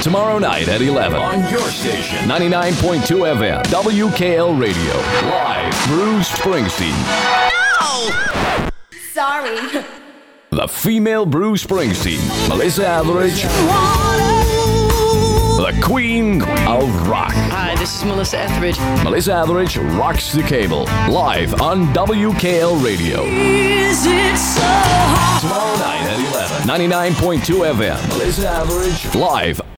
Tomorrow night at 11 on your station, 99.2 FM, WKL Radio. Live, Bruce Springsteen. No! Sorry. The female Bruce Springsteen, Melissa Etheridge. The Queen of Rock. Hi, this is Melissa Etheridge. Melissa Etheridge rocks the cable. Live on WKL Radio. Is it so hard? Tomorrow night at 11, 99.2 FM. Melissa Etheridge live